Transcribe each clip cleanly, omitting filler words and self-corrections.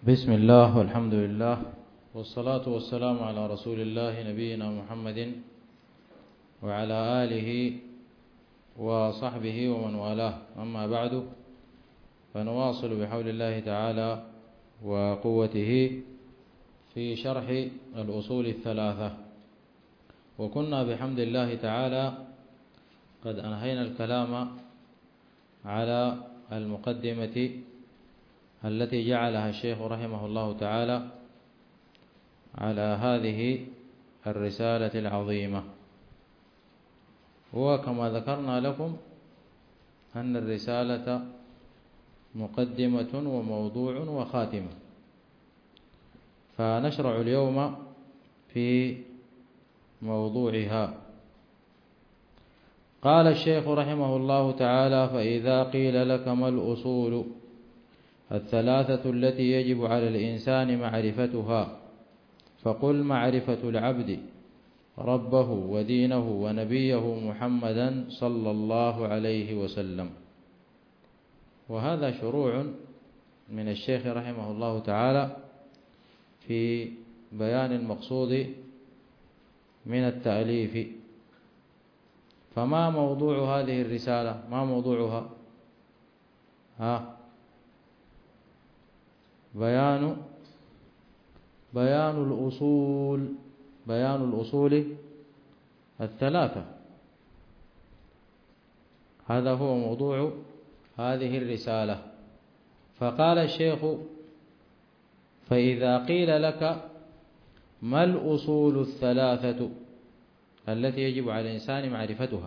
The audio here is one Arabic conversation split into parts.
بسم الله والحمد لله والصلاة والسلام على رسول الله نبينا محمد وعلى آله وصحبه ومن والاه. أما بعد، فنواصل بحول الله تعالى وقوته في شرح الأصول الثلاثة، وكنا بحمد الله تعالى قد أنهينا الكلام على المقدمة التي جعلها الشيخ رحمه الله تعالى على هذه الرسالة العظيمة. وكما ذكرنا لكم أن الرسالة مقدمة وموضوع وخاتمة، فنشرع اليوم في موضوعها. قال الشيخ رحمه الله تعالى: فإذا قيل لك ما الأصول الثلاثة التي يجب على الإنسان معرفتها، فقل معرفة العبد ربه ودينه ونبيه محمدا صلى الله عليه وسلم. وهذا شروع من الشيخ رحمه الله تعالى في بيان المقصود من التأليف. فما موضوع هذه الرسالة؟ ما موضوعها؟ بيان الأصول الثلاثة. هذا هو موضوع هذه الرسالة. فقال الشيخ: فإذا قيل لك ما الأصول الثلاثة التي يجب على الإنسان معرفتها،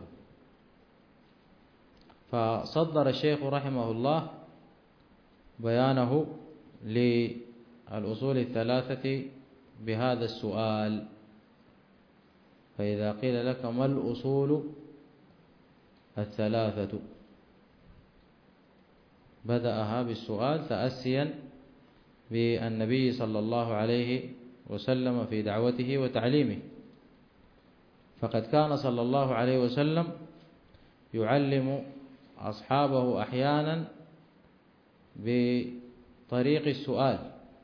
فصدر الشيخ رحمه الله بيانه للأصول الثلاثة بهذا السؤال: فإذا قيل لك ما الأصول الثلاثة، بدأها بالسؤال تأسيا بالنبي صلى الله عليه وسلم في دعوته وتعليمه، فقد كان صلى الله عليه وسلم يعلم أصحابه أحيانا بطريق السؤال،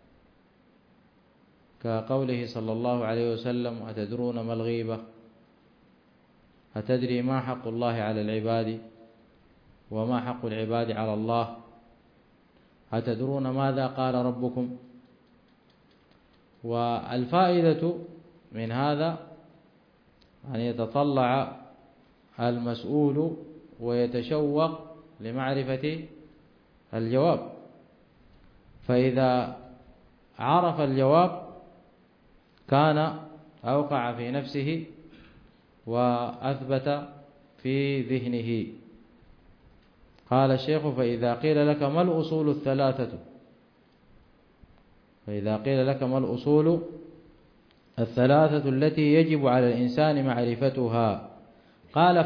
كقوله صلى الله عليه وسلم: أتدرون ما الغيبة؟ أتدري ما حق الله على العباد وما حق العباد على الله؟ أتدرون ماذا قال ربكم؟ والفائدة من هذا أن يتطلع المسؤول ويتشوق لمعرفة الجواب، فإذا عرف الجواب كان أوقع في نفسه وأثبت في ذهنه. قال الشيخ: فإذا قيل لك ما الأصول الثلاثة، فإذا قيل لك ما الأصول الثلاثة التي يجب على الإنسان معرفتها، قال: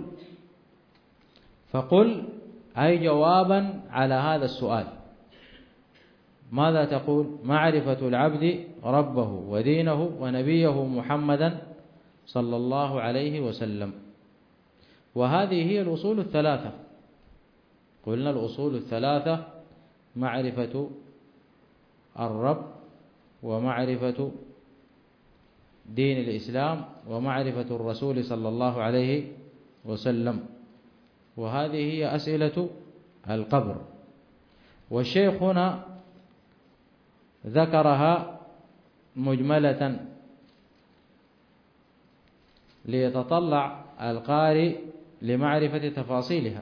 فقل أي جوابا على هذا السؤال. ماذا تقول؟ معرفة العبد ربه ودينه ونبيه محمدا صلى الله عليه وسلم. وهذه هي الأصول الثلاثة. قلنا الأصول الثلاثة: معرفة الرب، ومعرفة دين الإسلام، ومعرفة الرسول صلى الله عليه وسلم. وهذه هي أسئلة القبر. والشيخ هنا ذكرها مجملة ليتطلع القارئ لمعرفة تفاصيلها.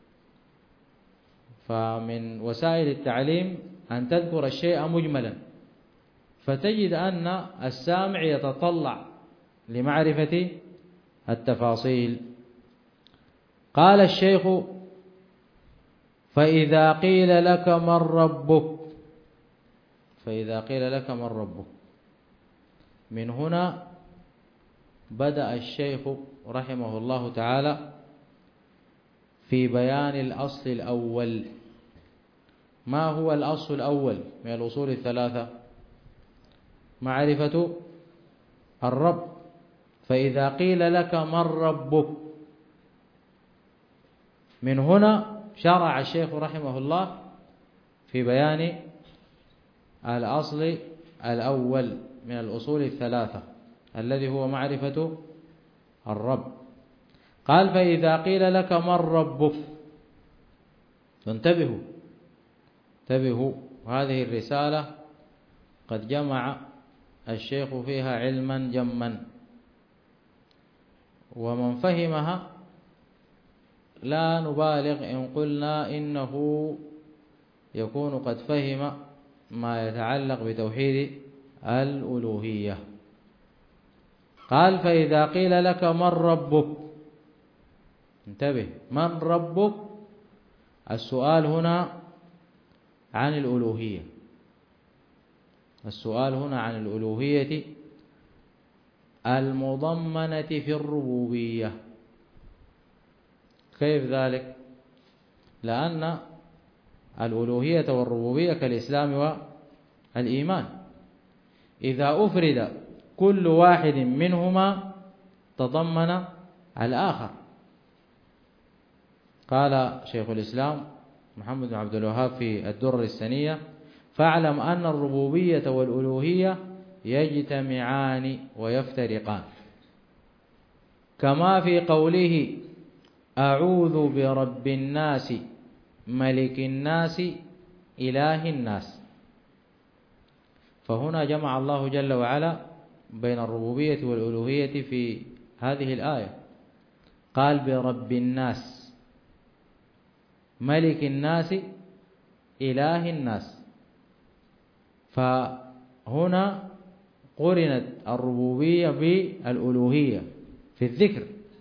فمن وسائل التعليم أن تذكر الشيء مجملا، فتجد أن السامع يتطلع لمعرفة التفاصيل. قال الشيخ: فإذا قيل لك من ربك، فإذا قيل لك من ربك، من هنا بدأ الشيخ رحمه الله تعالى في بيان الأصل الأول. ما هو الأصل الأول من الأصول الثلاثة؟ معرفة الرب. فإذا قيل لك من ربك، من هنا شرع الشيخ رحمه الله في بيان الأصل الأول من الأصول الثلاثة الذي هو معرفة الرب. قال فإذا قيل لك من ربك، انتبهوا هذه الرسالة قد جمع الشيخ فيها علما جما، ومن فهمها لا نبالغ إن قلنا إنه يكون قد فهم ما يتعلق بتوحيد الألوهية. قال فإذا قيل لك من ربك، انتبه، من ربك، السؤال هنا عن الألوهية، السؤال هنا عن الألوهية المضمنة في الربوبية. كيف ذلك؟ لأن الألوهية والربوبية كالإسلام والإيمان، إذا أفرد كل واحد منهما تضمن الآخر. قال شيخ الإسلام محمد بن عبد الوهاب في الدرر السنية: فاعلم أن الربوبية والألوهية يجتمعان ويفترقان، كما في قوله أعوذ برب الناس ملك الناس إله الناس. فهنا جمع الله جل وعلا بين الربوبية والألوهية في هذه الآية، قال برب الناس ملك الناس إله الناس، فهنا قرنت الربوبية بالألوهية في الذكر،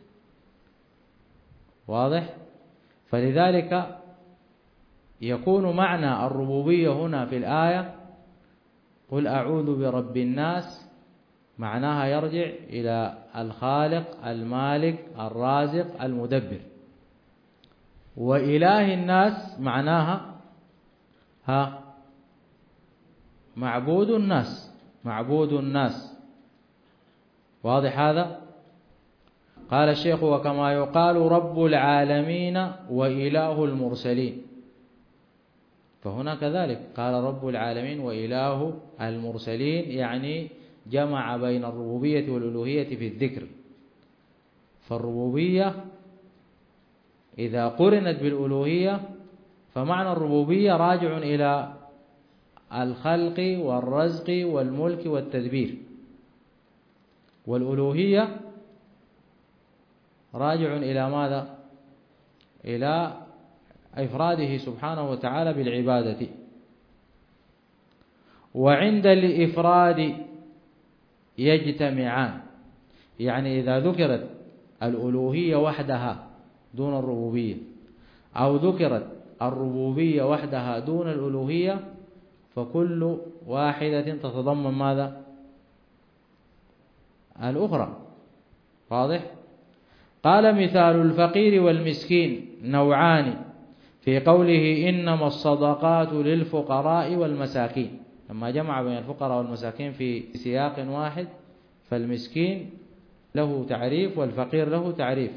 واضح؟ فلذلك يكون معنى الربوبية هنا في الآية قل أعوذ برب الناس، معناها يرجع إلى الخالق المالك الرازق المدبر. وإله الناس معناها معبود الناس، معبود الناس، واضح هذا؟ قال الشيخ: وكما يقال رب العالمين وإله المرسلين، فهنا كذلك قال رب العالمين وإله المرسلين، يعني جمع بين الربوبية والألوهية في الذكر. فالربوبية إذا قرنت بالألوهية فمعنى الربوبية راجع إلى الخلق والرزق والملك والتدبير، والألوهية راجع إلى ماذا؟ إلى إفراده سبحانه وتعالى بالعبادة. وعند الإفراد يجتمعان، يعني إذا ذكرت الألوهية وحدها دون الربوبية، أو ذكرت الربوبية وحدها دون الألوهية، فكل واحدة تتضمن ماذا؟ الأخرى، واضح؟ قال مثال الفقير والمسكين نوعان، في قوله إنما الصدقات للفقراء والمساكين، لما جمع بين الفقراء والمساكين في سياق واحد، فالمسكين له تعريف والفقير له تعريف.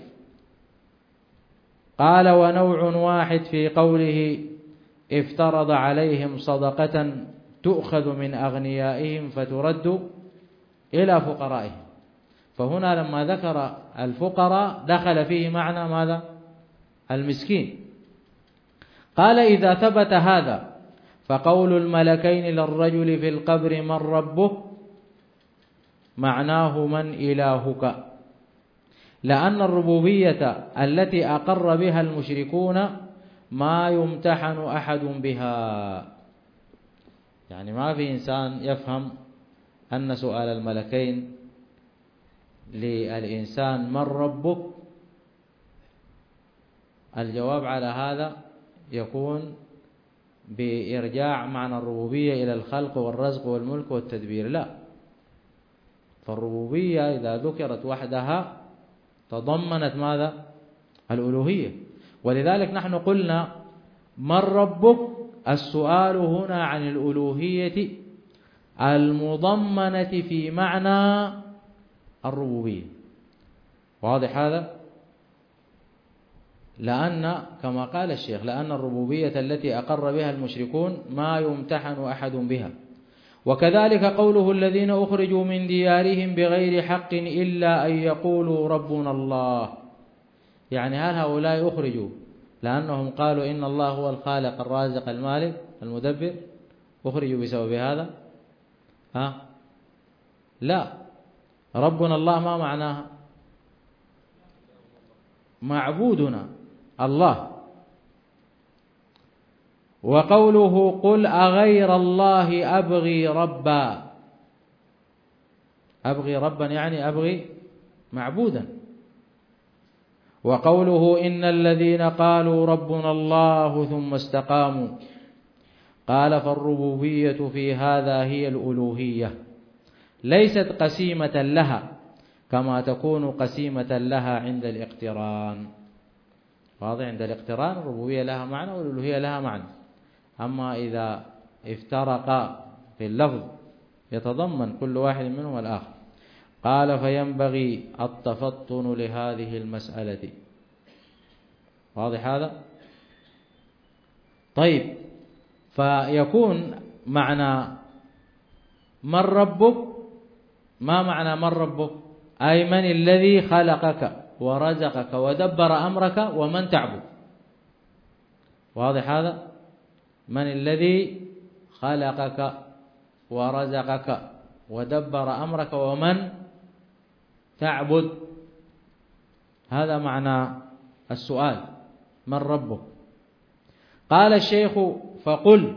قال ونوع واحد في قوله افترض عليهم صدقة تؤخذ من أغنيائهم فترد إلى فقرائهم، فهنا لما ذكر الفقراء دخل فيه معنى ماذا؟ المسكين. قال إذا ثبت هذا فقول الملكين للرجل في القبر من ربه معناه من إلهك، لأن الربوبية التي أقر بها المشركون ما يمتحن أحد بها، يعني ما في إنسان يفهم أن سؤال الملكين للإنسان من ربك الجواب على هذا يكون بإرجاع معنى الربوبية إلى الخلق والرزق والملك والتدبير، لا، فالربوبية إذا ذكرت وحدها تضمنت ماذا؟ الألوهية. ولذلك نحن قلنا من ربك، السؤال هنا عن الألوهية المضمنة في معنى الربوبية، واضح هذا؟ لأن كما قال الشيخ لأن الربوبية التي أقر بها المشركون ما يمتحن أحد بها، وكذلك قوله الذين أخرجوا من ديارهم بغير حق إلا أن يقولوا ربنا الله، يعني هل هؤلاء أخرجوا لأنهم قالوا إن الله هو الخالق الرازق المالك المدبر، أخرجوا بسبب هذا؟ لا، ربنا الله ما معناها؟ معبودنا الله. وقوله قل أغير الله أبغي ربا، أبغي ربا يعني أبغي معبودا. وقوله إن الذين قالوا ربنا الله ثم استقاموا، قال فالربوبية في هذا هي الألوهية، ليست قسيمة لها كما تكون قسيمة لها عند الاقتران. واضح؟ عند الاقتران الربوبية لها معنى والألوهية لها معنى، أما إذا افترقا في اللفظ يتضمن كل واحد منهم الآخر. قال فينبغي التفطن لهذه المسألة. واضح هذا؟ طيب، فيكون معنى من ربك، ما معنى من ربك؟ أي من الذي خلقك ورزقك ودبر أمرك ومن تعبد. واضح هذا؟ من الذي خلقك ورزقك ودبر أمرك ومن تعبد، هذا معنى السؤال، من ربك؟ قال الشيخ فقل،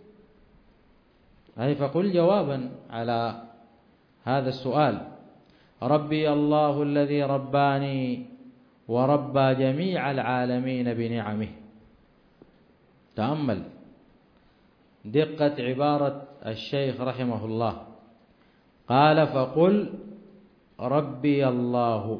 أي فقل جوابا على هذا السؤال، ربي الله الذي رباني وربى جميع العالمين بنعمه. تأمل دقة عبارة الشيخ رحمه الله، قال فقل ربي الله،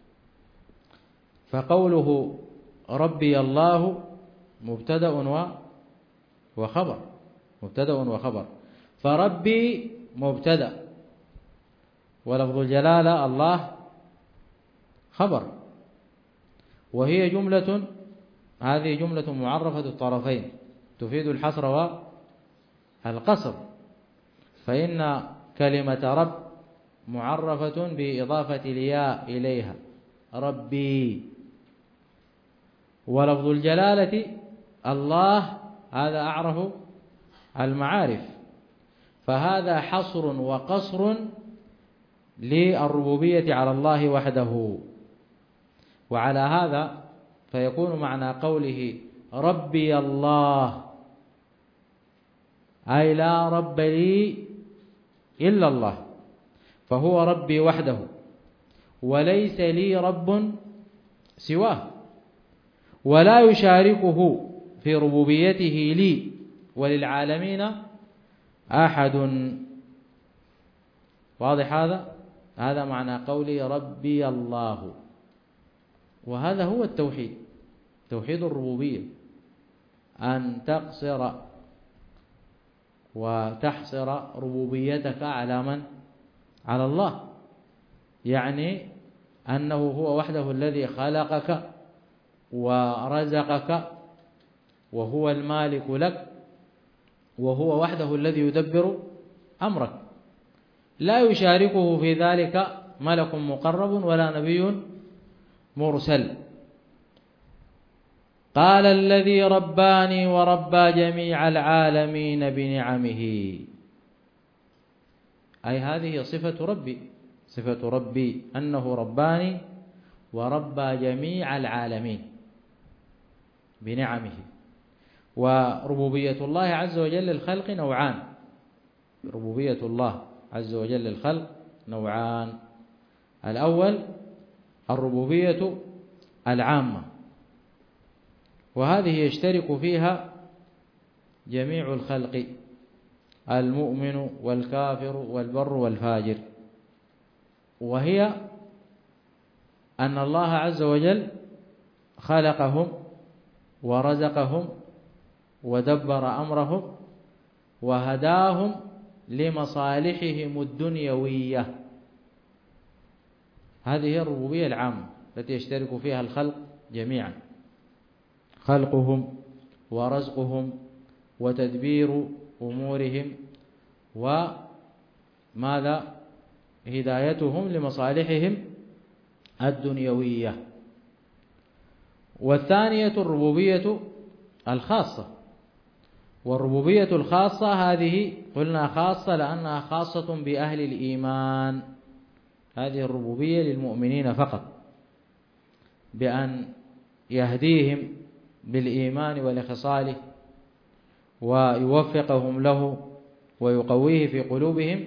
فقوله ربي الله مبتدأ وخبر، مبتدأ وخبر، فربي مبتدأ ولفظ الجلالة الله خبر، وهي جملة، هذه جملة معرفة الطرفين تفيد الحصر والقصر، فإن كلمة رب معرفة بإضافة الياء إليها ربي، ولفظ الجلالة الله هذا أعرف المعارف، فهذا حصر وقصر للربوبية على الله وحده. وعلى هذا فيكون معنى قوله ربي الله أي لا رب لي إلا الله، فهو ربي وحده وليس لي رب سواه، ولا يشاركه في ربوبيته لي وللعالمين أحد. واضح هذا؟ هذا معنى قولي ربي الله، وهذا هو التوحيد، توحيد الربوبية، أن تقصر وتحصر ربوبيتك على من؟ على الله، يعني أنه هو وحده الذي خلقك ورزقك وهو المالك لك، وهو وحده الذي يدبر أمرك، لا يشاركه في ذلك ملك مقرب ولا نبي مرسل. قال الذي رباني وربى جميع العالمين بنعمه، أي هذه صفة ربي، صفة ربي أنه رباني وربى جميع العالمين بنعمه. وربوبية الله عز وجل للخلق نوعان، ربوبية الله عز وجل للخلق نوعان، الأول الربوبية العامة، وهذه يشترك فيها جميع الخلق، المؤمن والكافر والبر والفاجر، وهي أن الله عز وجل خلقهم ورزقهم ودبر أمرهم وهداهم لمصالحهم الدنيوية. هذه هي الربوبية العامة التي يشترك فيها الخلق جميعا، خلقهم ورزقهم وتدبير أمورهم وماذا هدايتهم لمصالحهم الدنيوية. والثانية الربوبية الخاصة، والربوبية الخاصة هذه قلنا خاصة لأنها خاصة بأهل الإيمان، هذه الربوبية للمؤمنين فقط، بأن يهديهم بالإيمان ولخصاله ويوفقهم له ويقويه في قلوبهم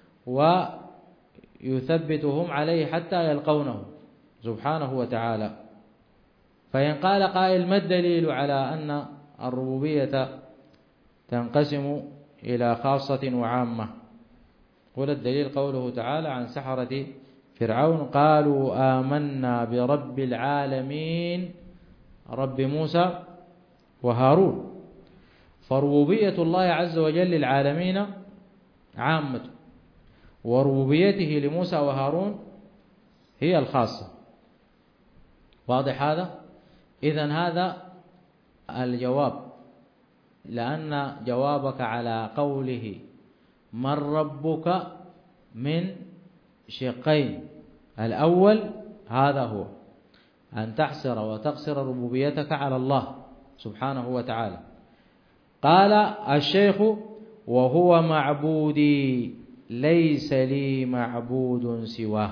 ويثبتهم عليه حتى يلقونه سبحانه وتعالى. فإن قال قائل ما الدليل على أن الربوبية تنقسم إلى خاصة وعامة؟ قل الدليل قوله تعالى عن سحرة فرعون قالوا آمنا برب العالمين رب موسى وهارون. فربوبية الله عز وجل للعالمين عامة، وربوبيته لموسى وهارون هي الخاصة. واضح هذا؟ إذن هذا الجواب، لأن جوابك على قوله من ربك من شقين، الأول هذا هو أن تحصر وتقصر ربوبيتك على الله سبحانه وتعالى. قال الشيخ وهو معبودي ليس لي معبود سواه،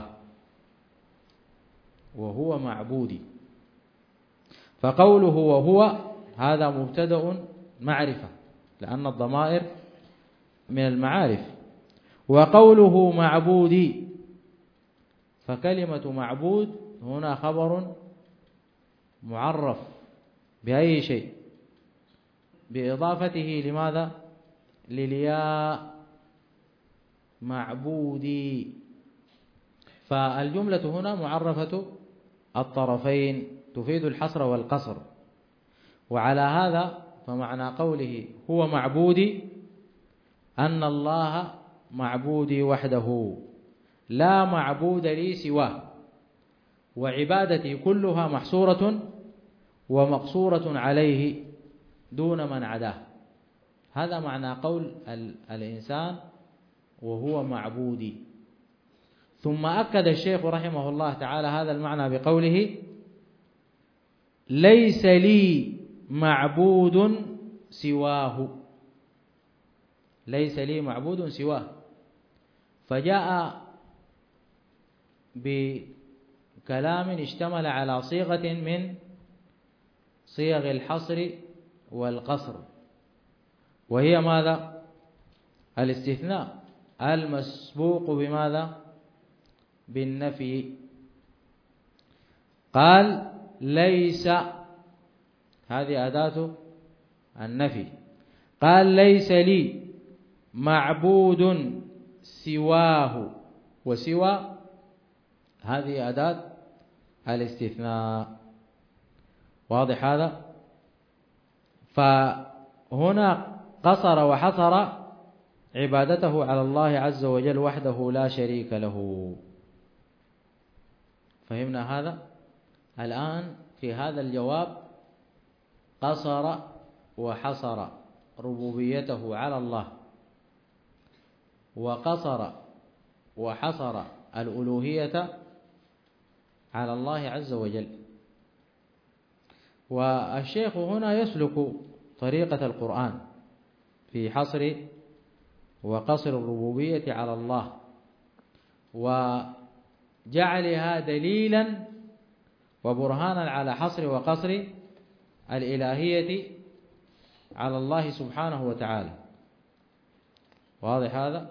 وهو معبودي، فقوله وهو هذا مبتدأ معرفة لأن الضمائر من المعارف، وقوله معبودي فكلمة معبود هنا خبر معرف بأي شيء؟ بإضافته لماذا؟ للياء، معبودي. فالجملة هنا معرفة الطرفين تفيد الحصر والقصر. وعلى هذا فمعنى قوله هو معبودي أن الله معبودي وحده لا معبود لي سواه، وعبادتي كلها محصورة ومقصورة عليه دون من عداه. هذا معنى قول الإنسان وهو معبودي. ثم أكد الشيخ رحمه الله تعالى هذا المعنى بقوله ليس لي معبود سواه، ليس لي معبود سواه، فجاء بكلام اشتمل على صيغة من صيغ الحصر والقصر، وهي ماذا؟ الاستثناء المسبوق بماذا؟ بالنفي. قال ليس، هذه أداة النفي، قال ليس لي معبود سواه، وسوى هذه أداة الاستثناء. واضح هذا؟ فهنا قصر وحصر عبادته على الله عز وجل وحده لا شريك له. فهمنا هذا؟ الآن في هذا الجواب قصر وحصر ربوبيته على الله، وقصر وحصر الألوهية على الله عز وجل. والشيخ هنا يسلك طريقة القرآن في حصر وقصر الربوبية على الله، وجعلها دليلا وبرهانا على حصر وقصر الإلهية على الله سبحانه وتعالى. واضح هذا؟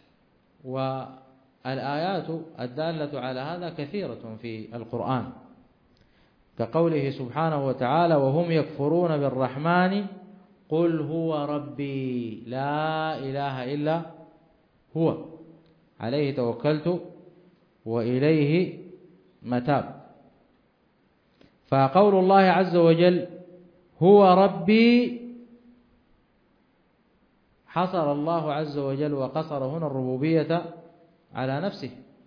والآيات الدالة على هذا كثيرة في القرآن، كقوله سبحانه وتعالى وهم يكفرون بالرحمن قل هو ربي لا إله إلا هو عليه توكلت وإليه متاب. فقول الله عز وجل هو ربي حصر الله عز وجل وقصر هنا الربوبية على نفسه،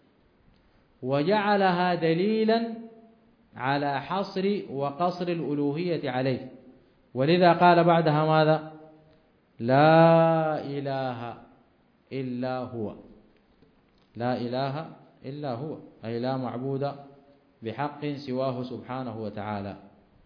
وجعلها دليلا على حصر وقصر الألوهية عليه. ولذا قال بعدها ماذا؟ لا إله إلا هو، لا إله إلا هو، أي لا معبود بحق سواه سبحانه وتعالى.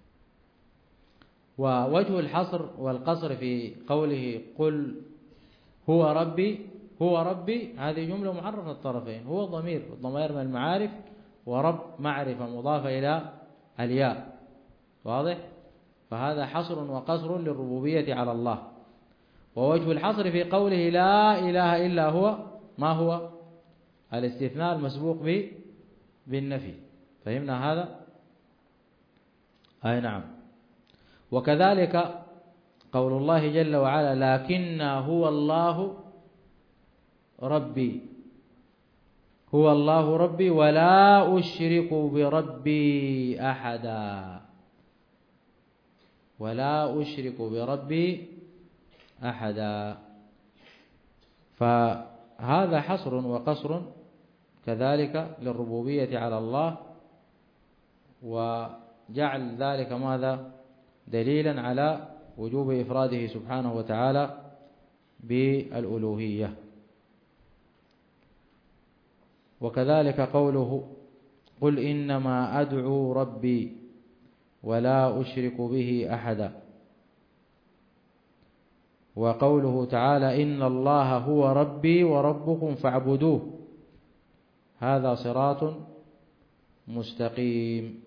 ووجه الحصر والقصر في قوله قل هو ربي، هو ربي، هذه جملة معرفة الطرفين، هو ضمير من المعارف، ورب معرفة مضافة إلى الياء، واضح؟ فهذا حصر وقصر للربوبية على الله. ووجه الحصر في قوله لا إله إلا هو، ما هو؟ الاستثناء المسبوق بالنفي، فهمنا هذا؟ أي نعم. وكذلك قول الله جل وعلا لكن هو الله ربي، هو الله ربي ولا أشرك بربي أحدا، ولا أشرك بربي أحدا. فهذا حصر وقصر كذلك للربوبية على الله، وجعل ذلك ماذا؟ دليلا على وجوب إفراده سبحانه وتعالى بالألوهية. وكذلك قوله قل إنما أدعو ربي ولا أشرك به أحدا. وقوله تعالى إن الله هو ربي وربكم فاعبدوه، هذا صراط مستقيم.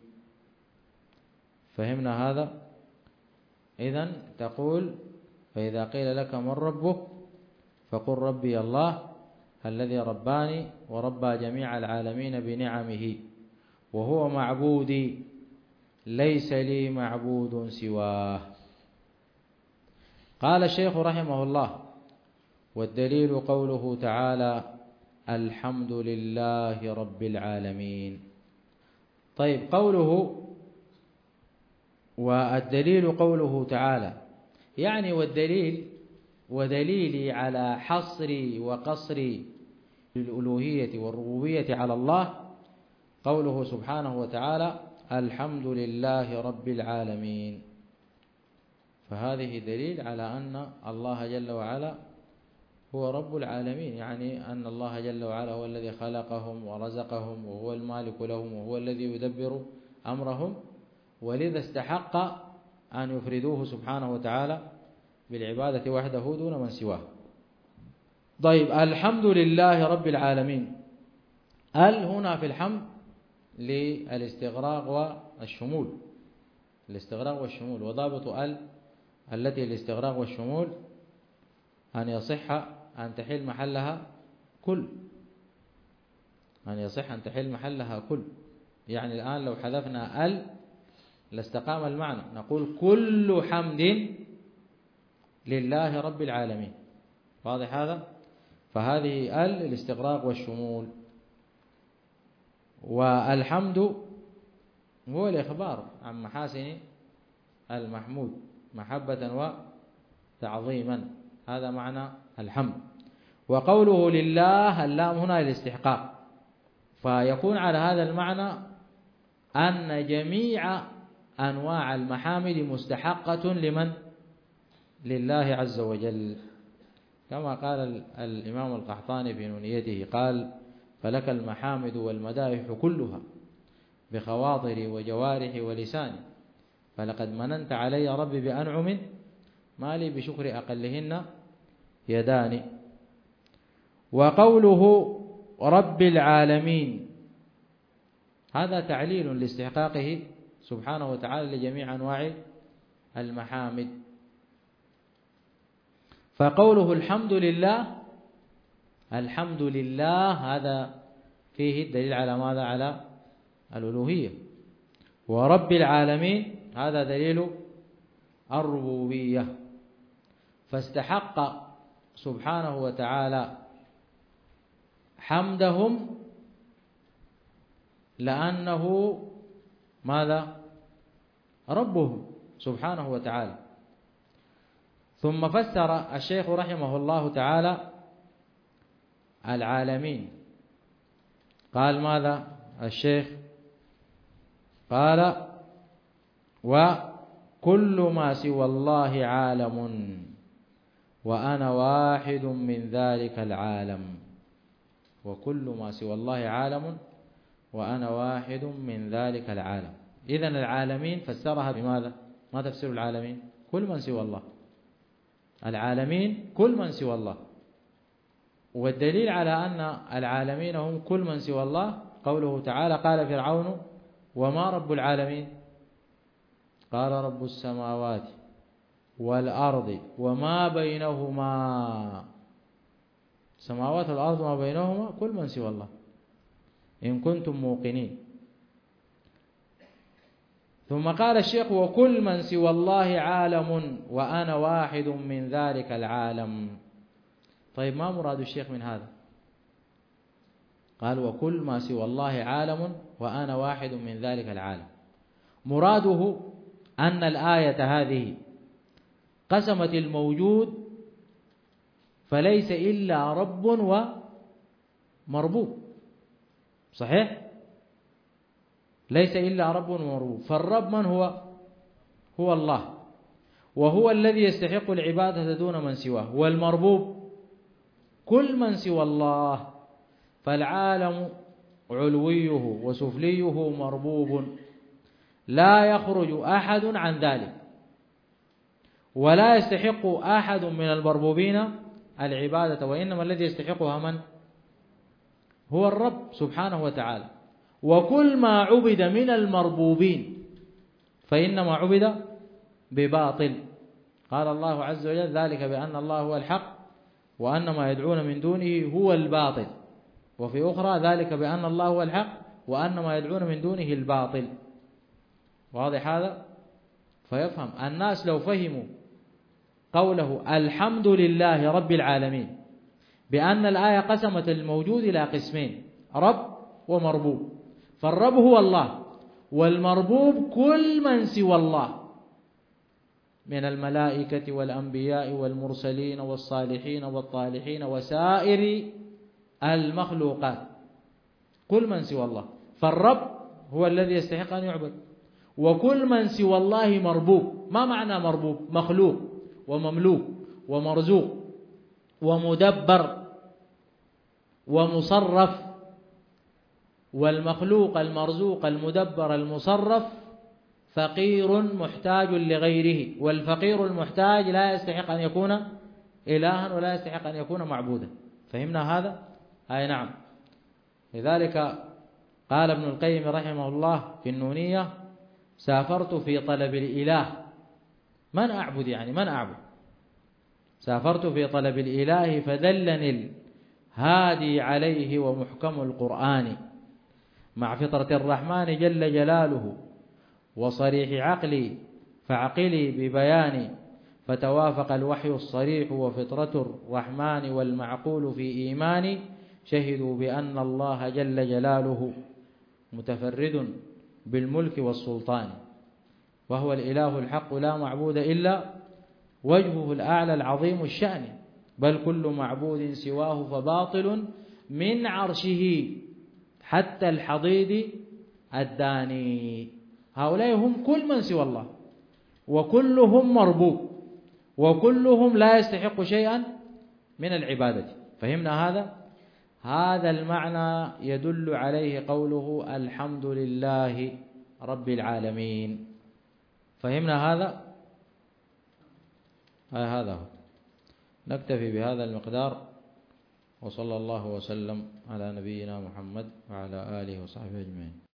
فهمنا هذا؟ إذن تقول فإذا قيل لك من ربك فقل ربي الله الذي رباني وربى جميع العالمين بنعمه، وهو معبودي ليس لي معبود سواه. قال الشيخ رحمه الله والدليل قوله تعالى الحمد لله رب العالمين. طيب، قوله والدليل قوله تعالى، يعني والدليل ودليلي على حصري وقصري للألوهية والربوبية على الله قوله سبحانه وتعالى الحمد لله رب العالمين. فهذه دليل على أن الله جل وعلا هو رب العالمين، يعني أن الله جل وعلا هو الذي خلقهم ورزقهم وهو المالك لهم وهو الذي يدبر أمرهم، ولذا استحق أن يفردوه سبحانه وتعالى بالعبادة وحده دون من سواه. طيب، الحمد لله رب العالمين، هنا في الحمد للاستغراق والشمول، الاستغراق والشمول. وضابط التي الاستغراق والشمول أن يصح أن تحل محلها كل، أن يصح أن تحل محلها كل. يعني الآن لو حذفنا لاستقام المعنى، نقول كل حمد لله رب العالمين، واضح هذا؟ فهذه الاستغراق والشمول. والحمد هو الإخبار عن محاسن المحمود محبة وتعظيما، هذا معنى الحمد. وقوله لله اللام هنا للاستحقاق، فيكون على هذا المعنى أن جميع أنواع المحامد مستحقة لمن؟ لله عز وجل، كما قال الإمام القحطاني في نونيته، قال فلك المحامد والمدائح كلها بخواطري وجوارحي ولساني، فلقد مننت علي ربي بأنعم ما لي بشكر أقلهن يداني. وقوله رب العالمين هذا تعليل لاستحقاقه سبحانه وتعالى لجميع أنواع المحامد. فقوله الحمد لله، الحمد لله هذا فيه الدليل على ماذا؟ على الألوهية. ورب العالمين هذا دليل الربوبية. فاستحق سبحانه وتعالى حمدهم لأنه ماذا؟ ربهم سبحانه وتعالى. ثم فسر الشيخ رحمه الله تعالى العالمين، قال ماذا الشيخ؟ قال وكل ما سوى الله عالم وأنا واحد من ذلك العالم. وكل ما سوى الله عالم وأنا واحد من ذلك العالم. إذن العالمين فسرها بماذا؟ ما تفسير العالمين؟ كل من سوى الله. العالمين كل من سوى الله. والدليل على أن العالمين هم كل من سوى الله قوله تعالى: قال فرعون وما رب العالمين؟ قال: رب السماوات والأرض وما بينهما. السماوات والأرض وما بينهما كل من سوى الله إن كنتم موقنين. ثم قال الشيخ: وكل من سوى الله عالم وأنا واحد من ذلك العالم. طيب ما مراد الشيخ من هذا؟ قال: وكل ما سوى الله عالم وأنا واحد من ذلك العالم. مراده أن الآية هذه قسمت الموجود فليس إلا رب ومربوب. صحيح؟ ليس إلا رب ومربوب. فالرب من هو؟ هو الله، وهو الذي يستحق العبادة دون من سواه. والمربوب كل من سوى الله. فالعالم علويه وسفليه مربوب، لا يخرج أحد عن ذلك، ولا يستحق أحد من المربوبين العبادة، وإنما الذي يستحقها من؟ هو الرب سبحانه وتعالى. وكل ما عبد من المربوبين فإنما عبد بباطل. قال الله عز وجل: ذلك بأن الله هو الحق وأن ما يدعون من دونه هو الباطل. وفي أخرى: ذلك بأن الله هو الحق وأن ما يدعون من دونه الباطل. واضح هذا؟ فيفهم الناس لو فهموا قوله الحمد لله رب العالمين بأن الآية قسمت الموجود إلى قسمين: رب ومربوب. فالرب هو الله، والمربوب كل من سوى الله من الملائكة والأنبياء والمرسلين والصالحين والطالحين وسائر المخلوقات، كل من سوى الله. فالرب هو الذي يستحق أن يعبد، وكل من سوى الله مربوب. ما معنى مربوب؟ مخلوق ومملوك ومرزوق ومدبر ومصرف. والمخلوق المرزوق المدبر المصرف فقير محتاج لغيره، والفقير المحتاج لا يستحق أن يكون إلها ولا يستحق أن يكون معبودا. فهمنا هذا؟ أي نعم. لذلك قال ابن القيم رحمه الله في النونية: سافرت في طلب الإله. من أعبد؟ يعني من أعبد؟ سافرت في طلب الإله فدلني الهادي عليه ومحكم القرآن، مع فطرة الرحمن جل جلاله وصريح عقلي فعقلي ببياني، فتوافق الوحي الصريح وفطرة الرحمن والمعقول في إيماني، شهدوا بأن الله جل جلاله متفرد بالملك والسلطان، وهو الإله الحق لا معبود إلا وجهه الأعلى العظيم الشأن، بل كل معبود سواه فباطل من عرشه حتى الحضيض الداني. هؤلاء هم كل من سوى الله، وكلهم مربوب، وكلهم لا يستحق شيئا من العبادة. فهمنا هذا؟ هذا المعنى يدل عليه قوله الحمد لله رب العالمين. فهمنا هذا؟ هذا هو. نكتفي بهذا المقدار، وصلى الله وسلم على نبينا محمد وعلى آله وصحبه أجمعين.